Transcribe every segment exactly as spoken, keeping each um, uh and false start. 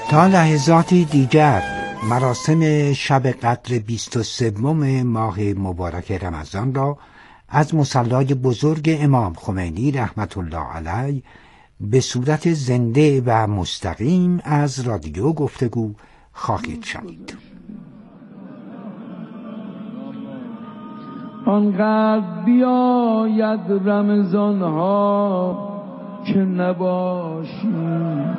تا لحظاتی دیگر مراسم شب قدر بیست و سوم ماه مبارک رمضان را از مصلی بزرگ امام خمینی رحمت الله علیه به صورت زنده و مستقیم از رادیو گفتگو خواهید شنید. آنقدر بیاید رمضان ها که نباشیم،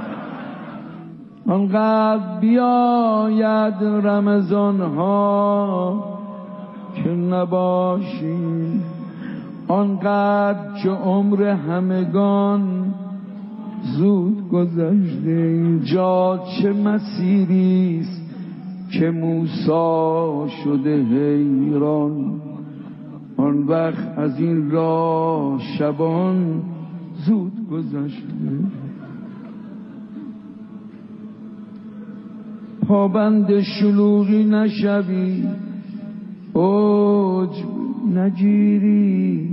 آنقدر بیاید رمضان ها که نباشیم، آنقدر که عمر همگان زود گذشته. اینجا چه مسیریست که موسی شده حیران، آن وقت از این راه شبان زود گذشته. پابند شلوغی نشوی، اوج نگیری،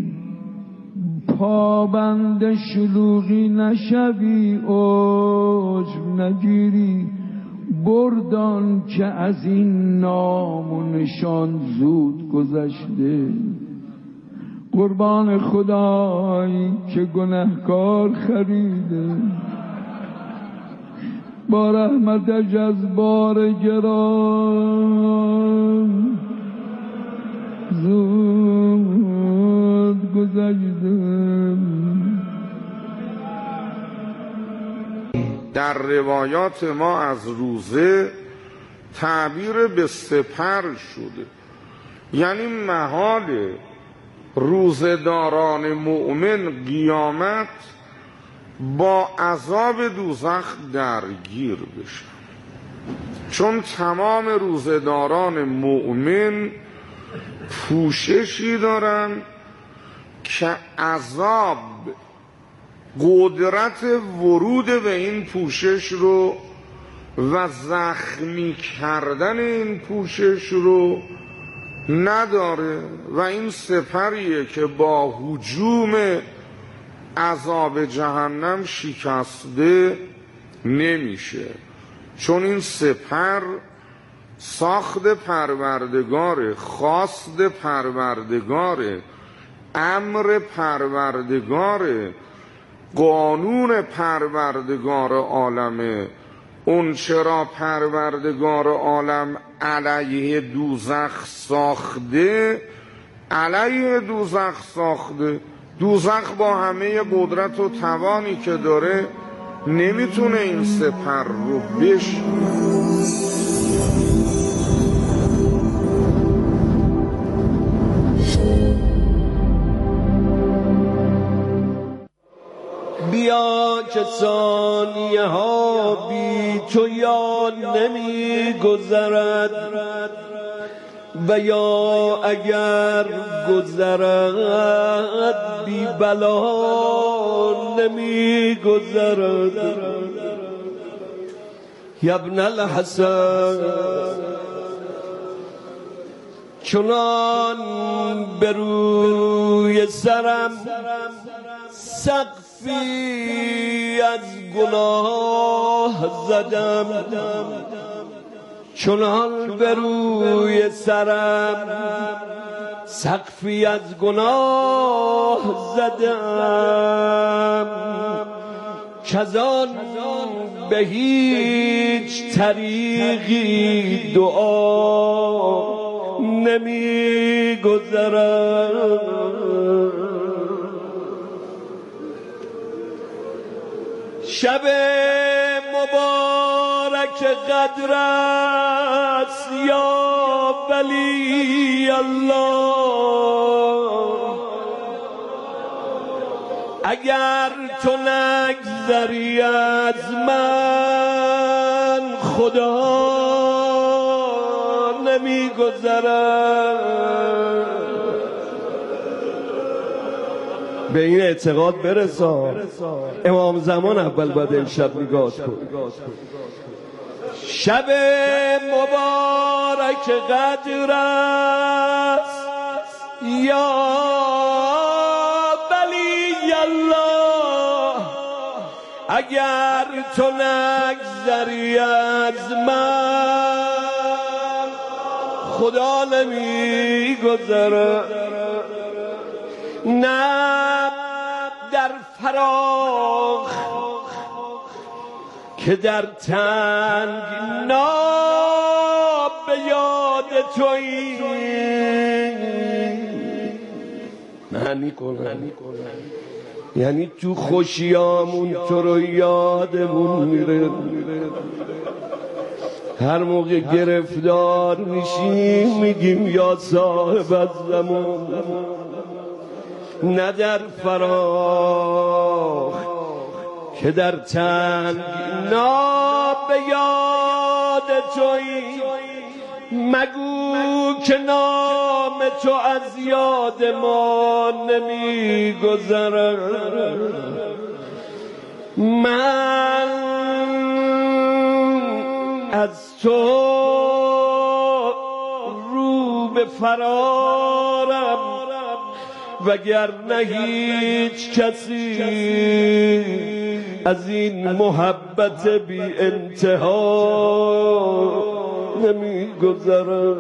پابند شلوغی نشوی، اوج نگیری، بردان که از این نام و نشان زود گذشته. قربان خدایی که گنهکار خریده، با رحمتش از بار گران زود گذشته. در روایات ما از روزه تعبیر به سپر شده، یعنی محال روزه‌داران مؤمن قیامت با عذاب دوزخ درگیر بشه، چون تمام روزه‌داران مؤمن پوششی دارن که عذاب قدرت ورود به این پوشش رو و زخمی کردن این پوشش رو نداره و این سپریه که با هجوم عذاب جهنم شکسته نمیشه، چون این سپر ساخت پروردگار، خواست پروردگار، امر پروردگار، قانون پروردگار عالمه. اون چرا پروردگار عالم علیه دوزخ ساخته، علیه دوزخ ساخته. دوزخ با همه قدرت و توانی که داره نمیتونه این سپر رو بشکنه. بیا که ثانیه ها بی تو یا نمی گذرد و یا اگر گذرد بی بلا نمی گذرد. یا ابن الحسن چنان به روی سرم سقفی از گناه زدم، چنان به روی سرم سقفی از گناه زدم، کزان به هیچ طریقی دعا نمی گذرم. شب مبارک قدر است یا ولی الله، اگر تو نگذری از من خدا نمی گذرد. به این اعتقاد برسان امام زمان اول باید امشب نگاه کن. شب مبارک قدر است یا ولی الله، اگر تو نگذری از من خدا نمی گذره، نه در فراخ که در تنگنا به یاد تویی. معنی کنن یعنی تو خوشیامون تو رو یادمون میره، هر موقع گرفتار میشیم میگیم یا صاحب الزمان، نه در فراخ که در تنگنا به یاد تویی. مگو که نام تو از یاد ما نمی گذره، من از تو رو به فرارم، وگرنه هیچ کسی از این محبت بی انتها نمی گذره.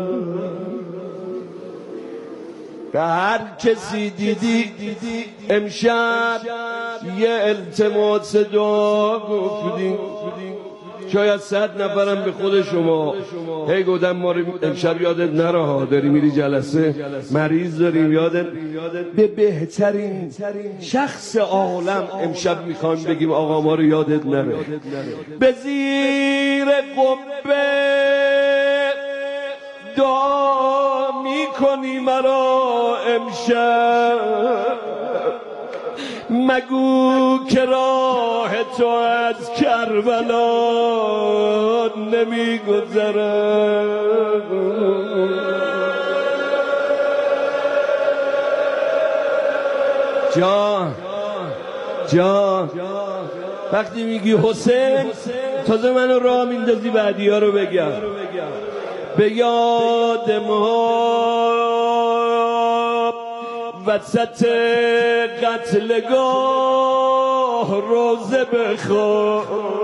به هر کسی دیدی امشب یه التماس دعا گفتی، شاید صد نفرم به خود شما هی گفتم ما رو امشب یادت نره، داری میری جلسه مریض داریم یادت، به بهترین شخص عالم امشب میخوایم بگیم آقا ما رو یادت نره. به زیر قبه دعا میکنی مرا امشب، مگو که راه تو از کربلا نمی گذره. جان جان وقتی میگی حسین تازه منو راه میندازی بعدی ها رو بگم. به یاد ما وسط قتلگاه روزه بخواه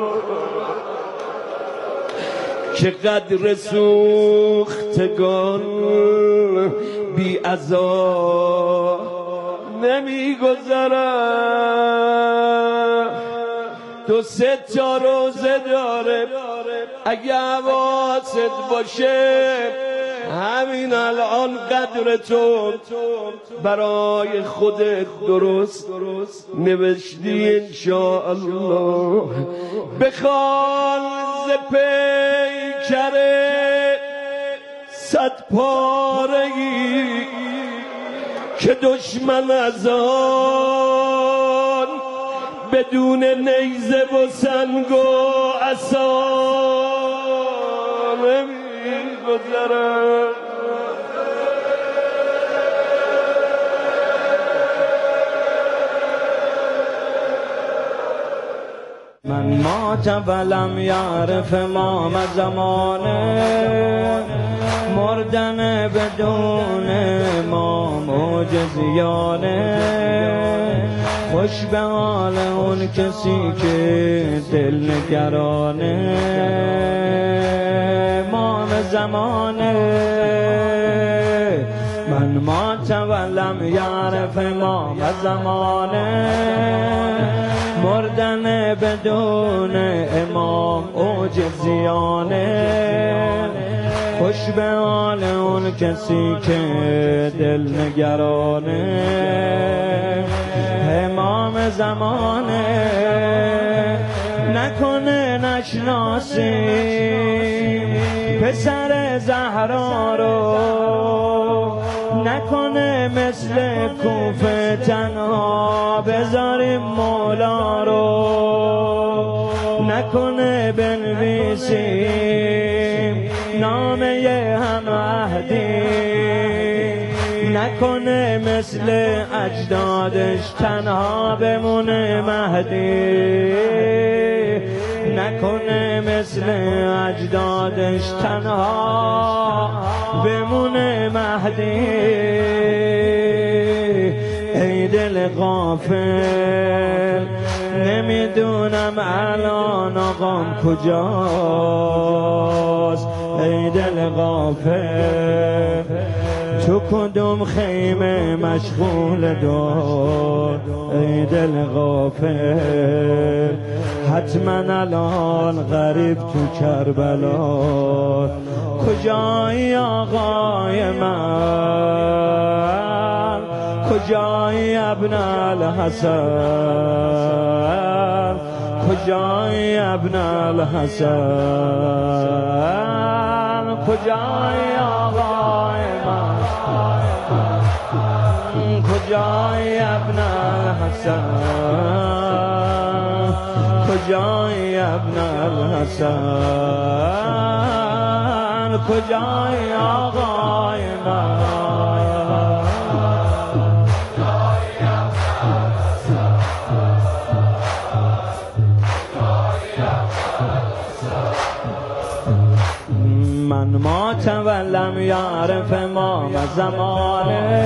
که قدر سوختگان بی عزا نمی گذره. دو سه تا روزه داره اگه حواست باشه، همین الان قدر تو برای خودت درست نوشتی انشاءالله. بخوان ز پیکر صد پاره‌ای که دشمن از آن بدون نیزه و سنگ و عصا نمی گذره. من مات ولم یعرف امام زمانه، مردن بدون امام معجزیانه. خوش به حال اون کسی که دل نگرانه، امام زمانه. من مات ولم یعرف امام زمانه، مردن بدون امام عاجزیانه. خوش به حال اون کسی که دل نگرانه، امام زمانه. نکنه نشناسیم پسر زهرا رو، نکنه مثل کوفه تنها بذاریم مولا رو، نکنه بنویسیم نامه هم عهدی، نکنه مثل اجدادش تنها بمونه مهدی، نکنه مثل اجدادش تنها بمونه مهدی. ای دل غافل نمیدونم الان آقام کجاست ای دل غافل، تو کدوم خیمه مشغول دار ای دل غافل، حتما الان غریب تو کربلا، کجایی آقای من، کجایی ابن الحسن، کجایی ابن الحسن، کجایی آقای من، کجایی ابن الحسن، کجایی ابن الحسن، کجایی آقای من. من ما تولم یعرف ما و زمانه،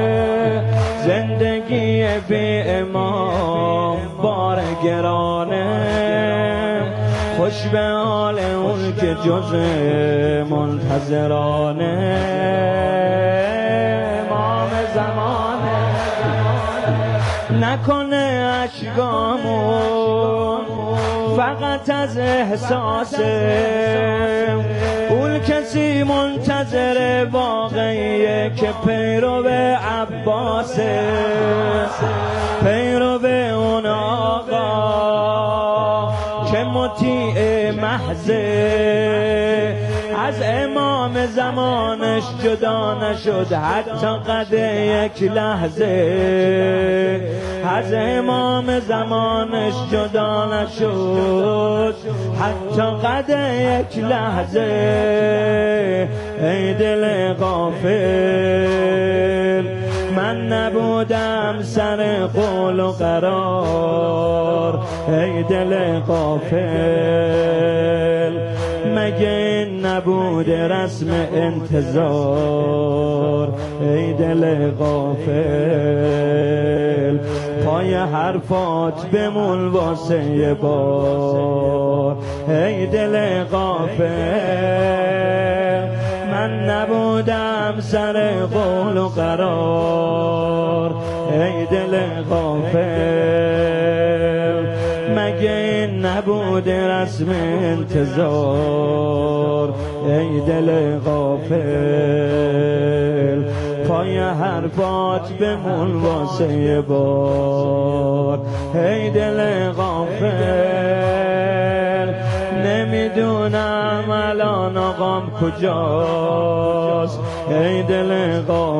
زندگی بی امام بار گرانه، خوش به حال اون که جز منتظرانه، امام زمانه، نکنه اشکامون فقط از احساسه، اون کسی منتظر واقعیه که پیرو به عباسه، پیرو به اون آقا که مطیع محضه، از امام زمانش جدا نشد حتی قد یک لحظه، از امام زمانش جدا نشد حتی قد یک لحظه، ای دل غافل من نبودم سر قول و قرار، ای دل غافل مگه این نبود رسم انتظار، ای دل غافل پای حرفات بمون واسه یه بار، ای دل غافل من نبودم سر قول و قرار، ای دل غافل مگه این نبود رسم انتظار، ای دل غافل پای حرفات بمون واسه یه بار، ای دل غافل نمیدونم الان آقام کجاست، ای دل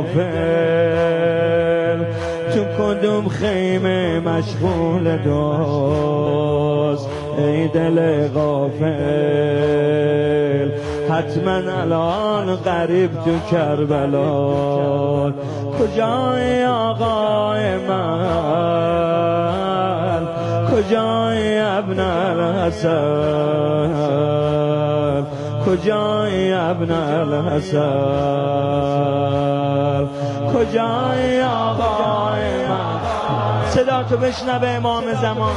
غافل تو کدوم خیمه مشغول داست، ای دل غافل حتما الان غریب تو کربلا، کجای آقای من، کجای ابن الحسن، کجای ابن الحسن، کجای آقای من. صدا تو بشنوه امام زمان.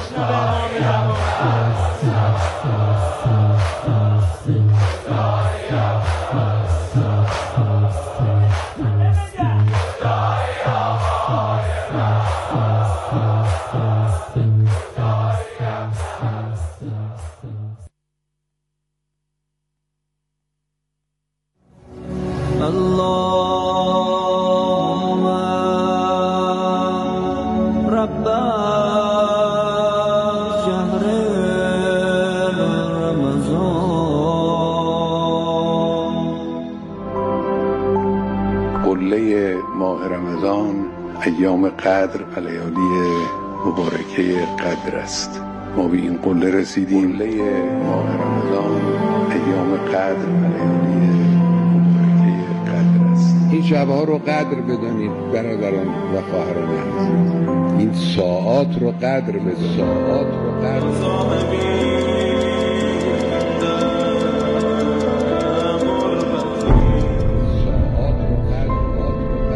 ماه رمضان ایام قدر و لیالی مبارکه قدر است. ما به این قله رسیدیم، قله ماه رمضان ایام قدر و لیالی مبارکه قدر است. این شبها رو قدر بدانید برادران و خواهران عزیز، این ساعات رو قدر بدانید، ساعات رو قدر بدانید.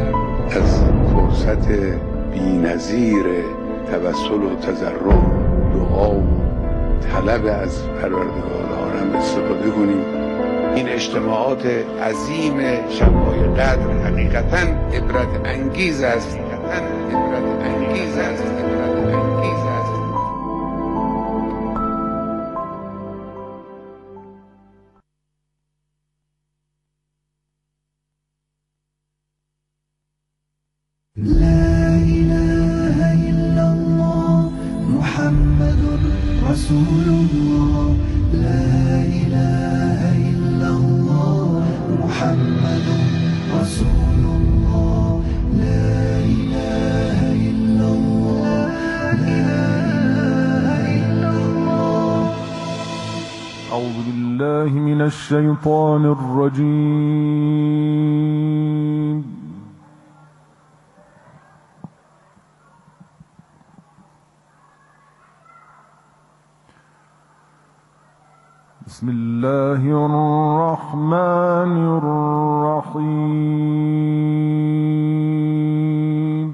از فرصت بی‌نظیر توسل و تضرع دعا و طلب از پروردگار عالم استفاده کنیم. این اجتماعات عظیم شب‌های قدر حقیقتاً عبرت انگیز است، حقیقتاً عبرت انگیز است، عبرت انگیز است. لا إله إلا الله محمد رسول الله. لا إله إلا الله محمد رسول الله. لا إله إلا الله. لا إله إلا الله. أعوذ بالله من الشيطان الرجيم. بسم الله الرحمن الرحيم.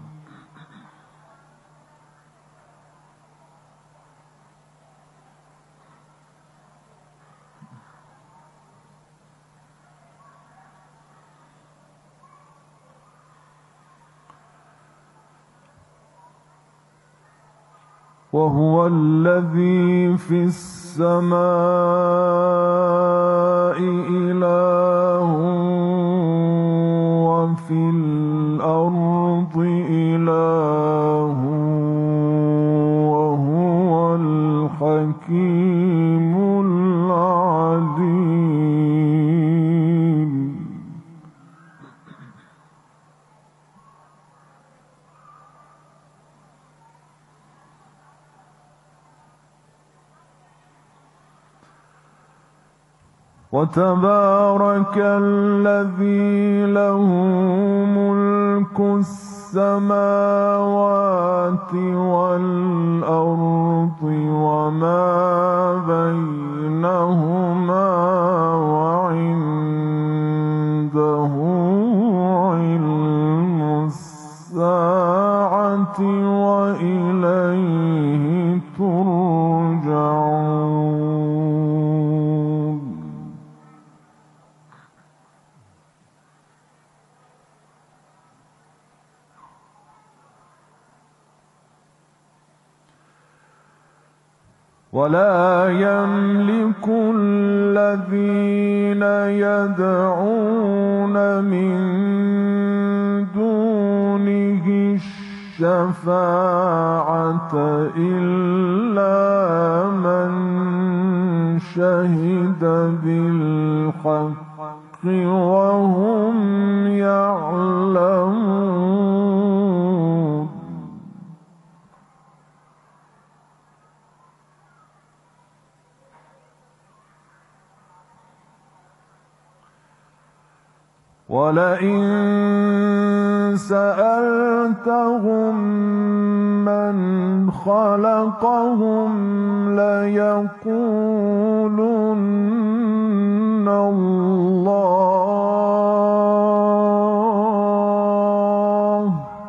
وهو الذي في السماء إله وفي الأرض إله وهو الحكيم العليم. وتبارك الذي له ملك السماوات والأرض وما بينهما وعنده علم الساعة وإليه ترجعون. ولا يملك الذين يدعون من دونه الشفاعة إلا من شهد بالحق وهم يعلمون. ولئن سألتهم من خلقهم ليقولن الله.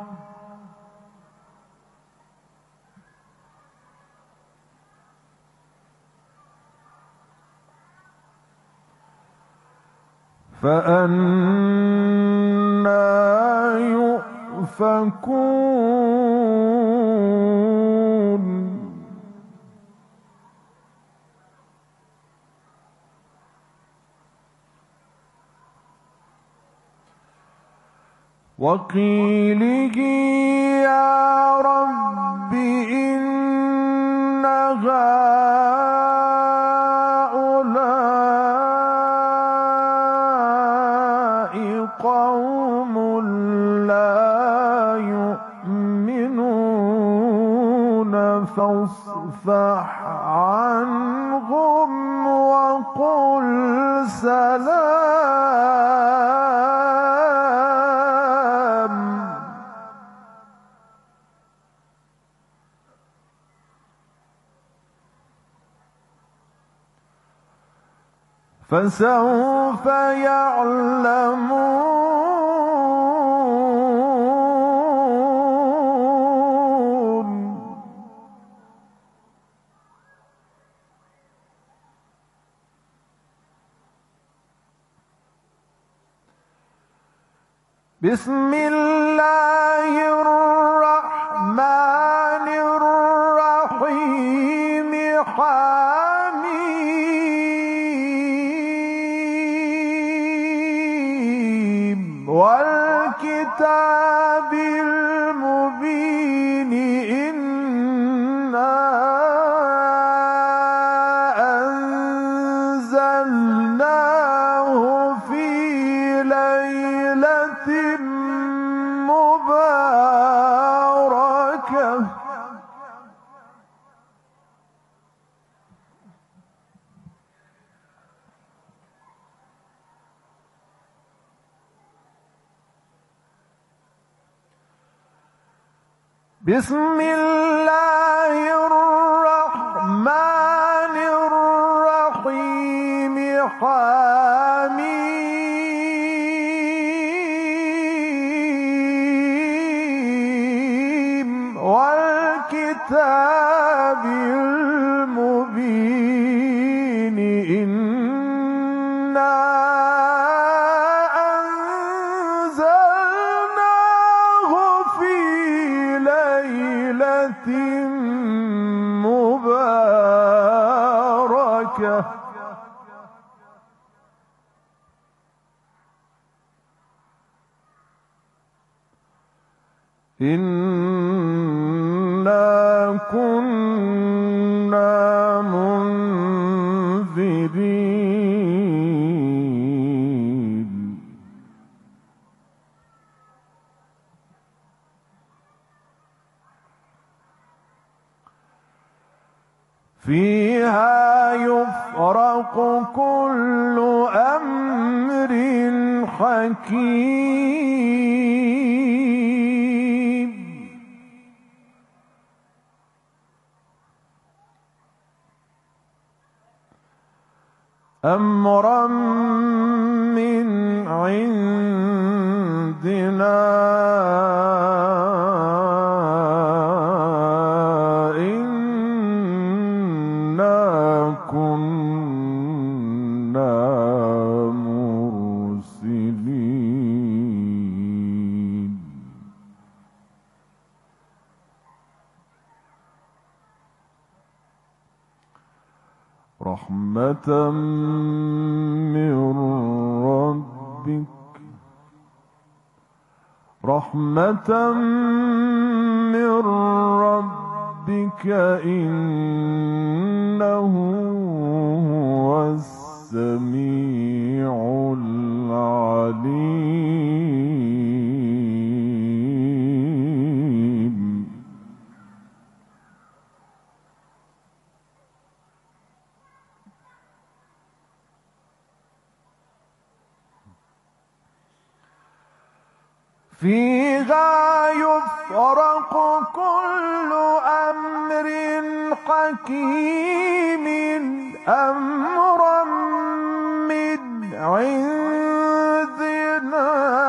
فأنى يؤفكون. وقيله يا رب إن هؤلاء قوم لا يؤمنون فاصفح عنهم وقل سلام. فسوف يعلمون. بسم الله الرحمن الرحيم حميم والكتاب المبين إنا أنزلناه في ليلة مباركة بسم الله الرحمن الرحيم حميم والكتاب المبين إنا أنزلناه في ليلة مباركة إنا كنا منذرين فيها يفرق كل أمر حكيم أمرا من عندنا إنا كنا مرسلين رحمة من ربك رحمة من ربك إنه هو السميع العليم فيها يفرق كل أمر حكيم أمرا من عندنا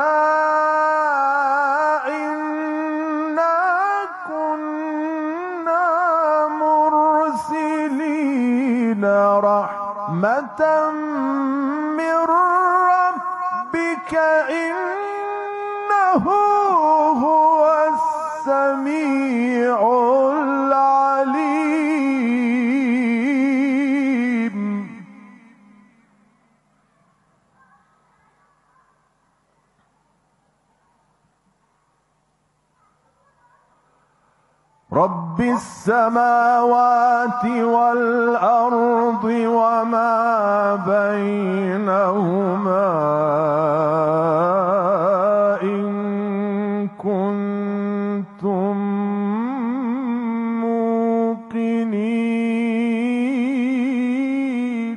إنا كنا مرسلين رحمة من ربك إنه هو السميع العليم رب السماوات والأرض وما بينهما إن كنتم موقنين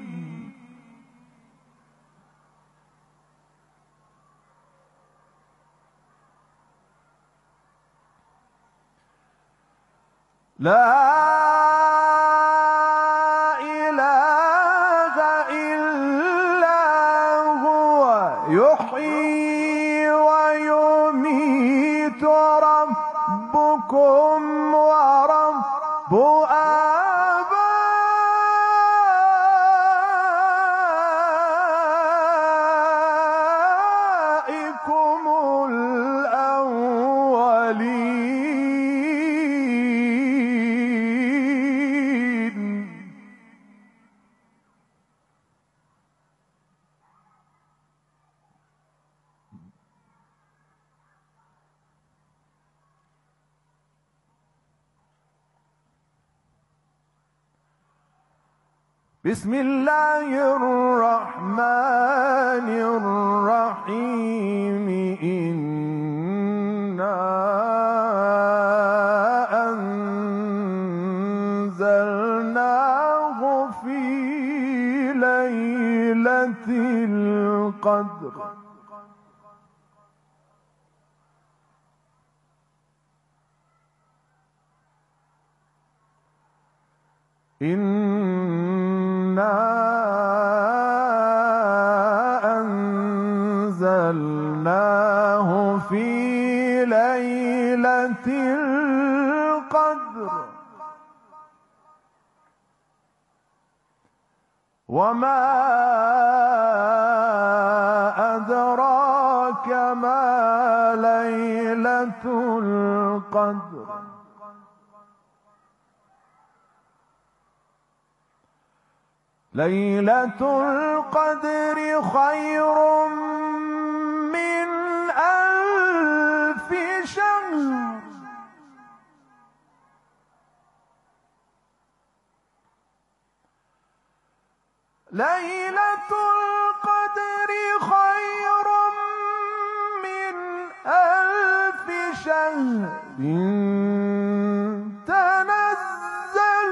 لا إله إلا هو يحيي ويميت ربكم ورب آبائكم بسم الله الرحمن الرحيم إنا أنزلناه في ليلة القدر إنا أنزلناه في ليلة القدر وما أدراك ما ليلة القدر ليلة القدر خير من ألف شهر ليلة القدر خير من ألف شهر تنزل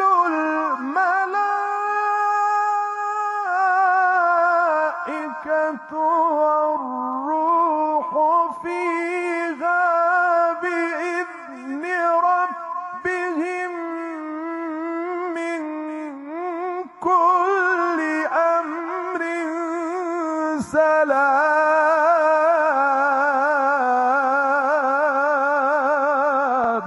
الملائكة والروح فيها بإذن ربهم من كل أمر سلام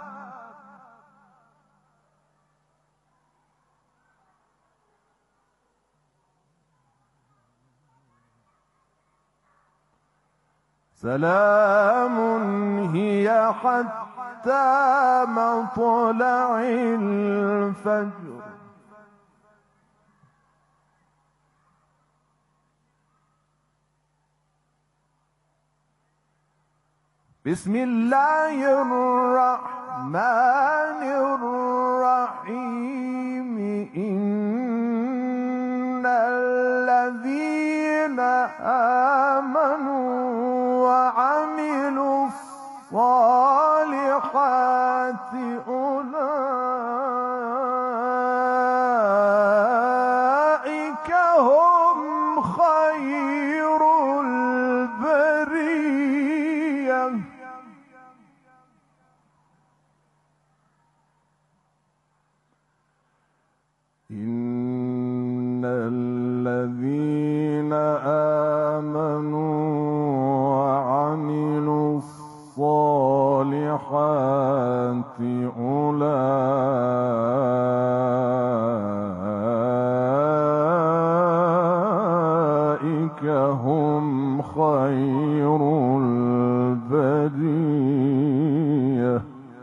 سلام هي حتى مطلع الفجر بسم الله الرحمن الرحيم إن الذين آمنوا وعملوا الصالحات أولئك هم خير البرية إن الذين آمنوا وعملوا الصالحات أولئك هم خير البرية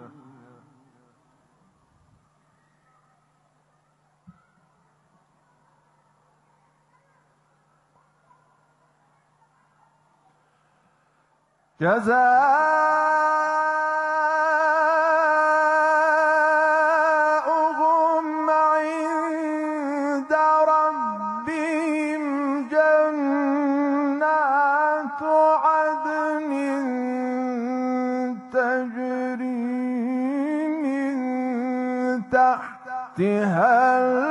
جزاؤهم عند ربهم جنات عدن تجري من تحتها